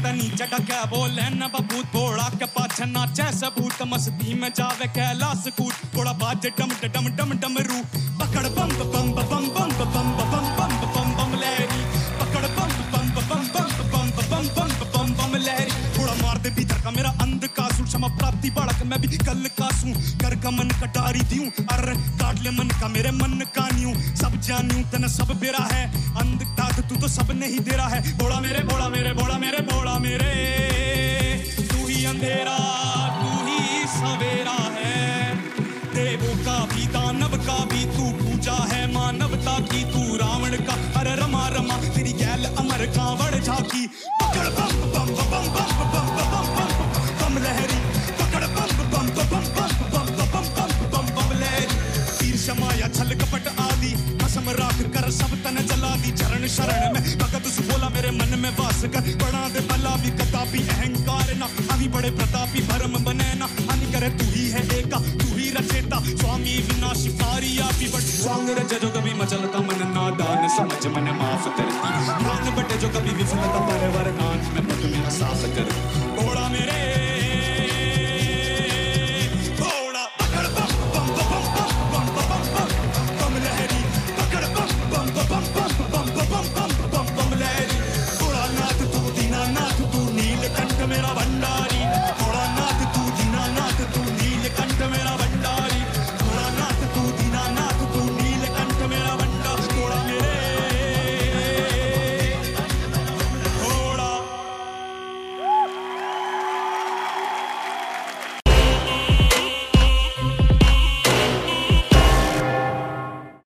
ते नीचे टके बोले न बबूत थोड़ा के पाछे नाचे सबूत मस्ती में जावे कैलाश कूद थोड़ा बाजे डम डम डम डम रू पकड़ बम बम बम बम बम बम बम बम बम लहरी पकड़ बम बम बम बम बम बम बम बम बम लहरी थोड़ा मार दे भीतर का मेरा अंध का सुर क्षमा प्राप्ति बालक मैं भी कल का सूं कर का मन कटारी दियूं अरे काट ले मन का मेरे मन का न्यू सब जानूं तने सब बेरा है अंधता तू तो सब नहीं दे रहा है बोला मेरे बोला मेरे बोला मेरे बोला मेरे तू ही अंधेरा तू ही सवेरा है देवों का भी दानव का भी तू पूजा है मानवता की तू रावण का अरे रमा रमा तेरी गैल अमर कांवड़ झाकी पकड़ बम बम बम बम बम बम बम बम लहरी पकड़ बम बम बम बम बम बम बम बम बम लहरी तीर शमाया छल कपट आदि कसम राख कर सब तन जला दी चरण शरण में भगत सु बोला मेरे मन में वास कर बना दे भला भी कदापि अहंकार ना अभी बड़े प्रतापी भरम बने ना हानि करे तू ही है एका तू ही रचेता स्वामी विनाशी पारिया भी बट स्वांग रज जो कभी मचलता मन नादान समझ मन माफ कर